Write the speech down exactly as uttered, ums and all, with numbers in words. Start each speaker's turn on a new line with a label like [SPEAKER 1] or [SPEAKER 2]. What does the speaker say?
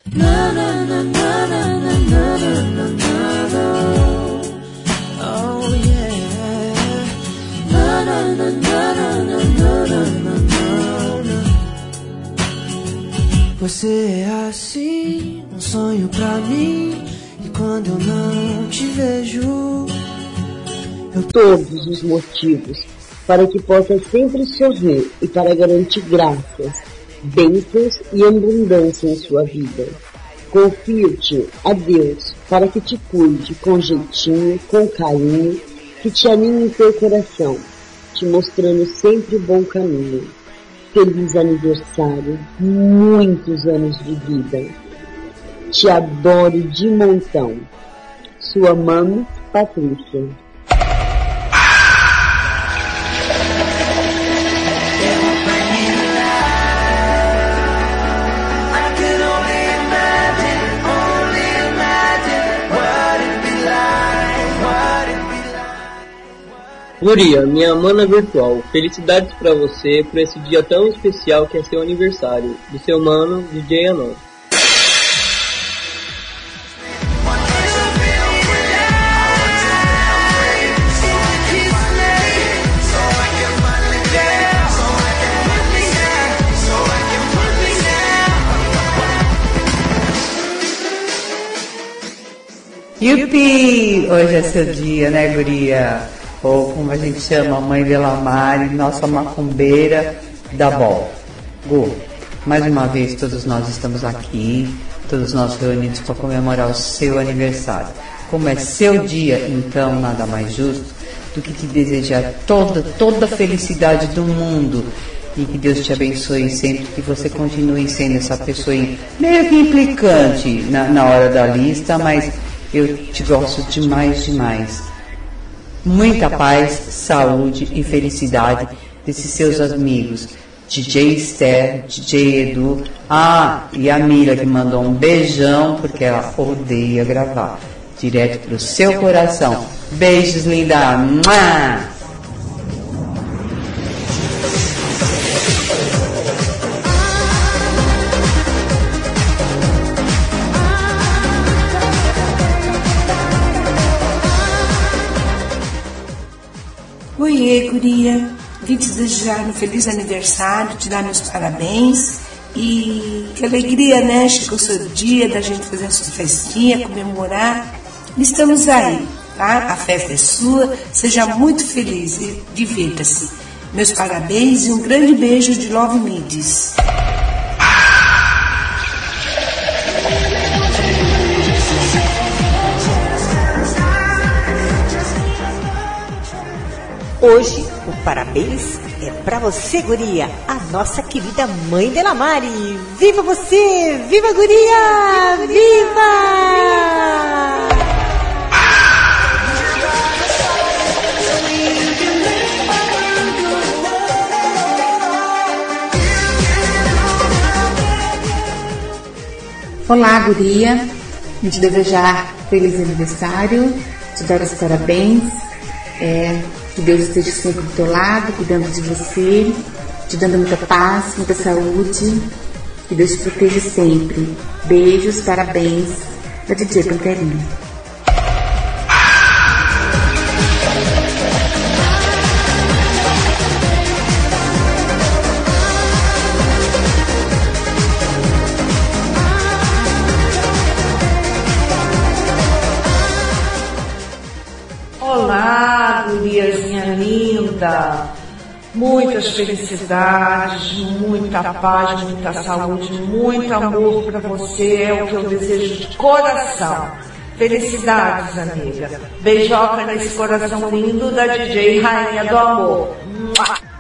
[SPEAKER 1] Oh yeah. Você é assim, um sonho pra mim. E quando eu não te vejo, eu...
[SPEAKER 2] Todos os motivos para que possa sempre sorrir e para garantir graças, bênçãos e abundância em sua vida. Confio-te a Deus para que te cuide com jeitinho, com carinho, que te anime em teu coração, te mostrando sempre o bom caminho. Feliz aniversário, muitos anos de vida. Te adoro de montão. Sua mãe, Patrícia.
[SPEAKER 3] Guria, minha mana virtual, felicidades pra você por esse dia tão especial que é seu aniversário. Do seu mano, D J Anon.
[SPEAKER 4] Yupi! Hoje é seu dia, né, guria? Ou como a gente chama, Mãe Delamare, nossa macumbeira da bola. Gu, mais uma vez todos nós estamos aqui, todos nós reunidos para comemorar o seu aniversário. Como é seu dia, então nada mais justo do que te desejar toda, toda a felicidade do mundo. E que Deus te abençoe sempre, que você continue sendo essa pessoa meio que implicante na, na hora da lista, mas eu te gosto demais, demais. Muita paz, saúde e felicidade desses seus amigos, D J Esther, D J Edu, ah, e a Mira que mandou um beijão porque ela odeia gravar, direto pro seu coração. Beijos, linda! Mua!
[SPEAKER 5] Oiê, guria, vim te desejar um feliz aniversário, te dar meus parabéns e que alegria, né? Chegou o seu dia da gente fazer a sua festinha, comemorar. Estamos aí, tá? A festa é sua, seja muito feliz e divirta-se. Meus parabéns e um grande beijo de Love Mides.
[SPEAKER 6] Hoje, o parabéns é pra você, guria, a nossa querida Mãe Delamare. Viva você! Viva, guria! Viva! Viva!
[SPEAKER 7] Olá, guria. Vim te desejar feliz aniversário, te dar os parabéns. É... Que Deus esteja sempre do teu lado, cuidando de você, te dando muita paz, muita saúde. Que Deus te proteja sempre. Beijos, parabéns, da D J Panterinha.
[SPEAKER 8] Olá, guriazinha linda, muitas felicidades, muita paz, muita saúde, muito amor para você, é o que eu desejo de coração. Felicidades, amiga. Beijoca nesse coração lindo da D J Rainha do Amor.